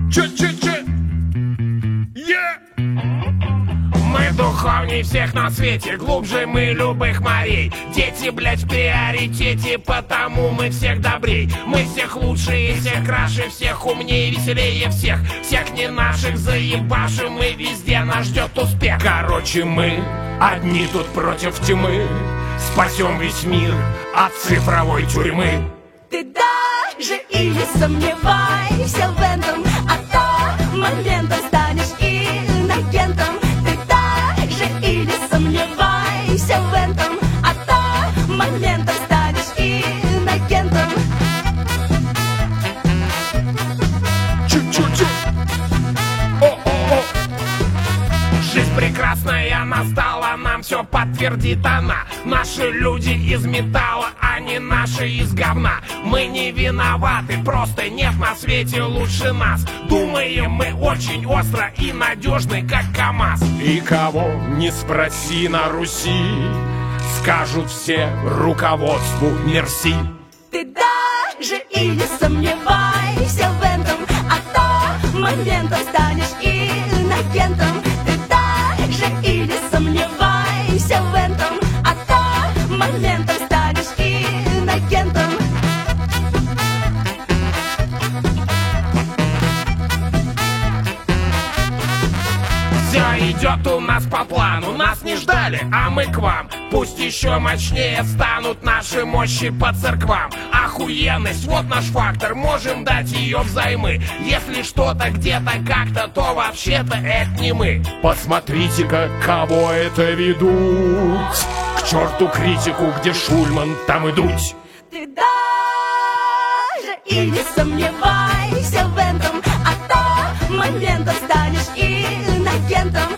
Че? Мы духовней всех на свете, глубже мы любых морей. Дети, блять, в приоритете, потому мы всех добрей. Мы всех лучше, всех краше, всех умнее, веселее всех. Всех не наших заебашим, и везде нас ждет успех. Короче, мы одни тут против тьмы, спасем весь мир от цифровой тюрьмы. Ты даже и не сомневайся в этом, а то моментом станешь инагентом. Ты даже и не сомневайся в этом, а то моментом станешь инагентом. Чу-чу-чу. О-о-о. Жизнь прекрасная настала, нам все подтвердит она. Наши люди из металла, а не наши из говна. Мы не виноваты, просто нет на свете лучше нас. Думаем мы очень остро и надежны, как КамАЗ. И кого не спроси на Руси, скажут все руководству мерси. Ты даже и не сомневайся в этом, а то моментом станешь инагентом. Ты даже и не сомневайся в этом, а то моментом станешь инагентом. Все идет у нас по плану, нас не ждали, а мы к вам. Пусть еще мощнее станут наши мощи по церквам. Охуенность, вот наш фактор, можем дать ее взаймы. Если что-то где-то как-то, то вообще-то это не мы. Посмотрите-ка, кого это ведут. К черту критику, где Шульман, там и Дудь. Ты даже и не сомневайся в этом, а то моментом станешь инагентом.